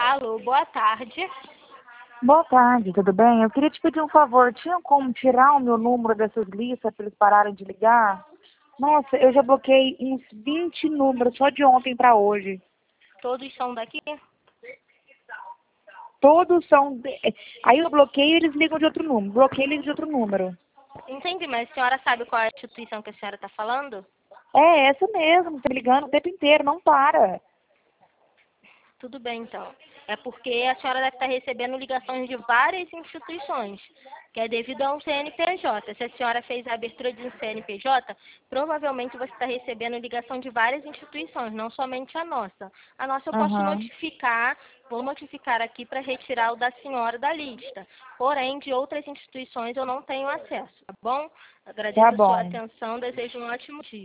Alô, boa tarde. Boa tarde, tudo bem? Eu queria te pedir um favor. Tinha como tirar o meu número dessas listas para eles pararem de ligar? Nossa, eu já bloqueei uns 20 números só de ontem para hoje. Todos são daqui? Todos são... Aí eu bloqueio e eles ligam de outro número. Bloqueio e ligam de outro número. Entendi, mas a senhora sabe qual é a instituição que a senhora está falando? É essa mesmo, tá me ligando o tempo inteiro, não para. Tudo bem, então. É porque a senhora deve estar recebendo ligações de várias instituições, que é devido a um CNPJ. Se a senhora fez a abertura de um CNPJ, provavelmente você está recebendo ligação de várias instituições, não somente a nossa. A nossa eu posso Aham. notificar, vou notificar aqui para retirar o da senhora da lista. Porém, de outras instituições eu não tenho acesso, tá bom? Tá Agradeço a sua bom. atenção, desejo um ótimo dia.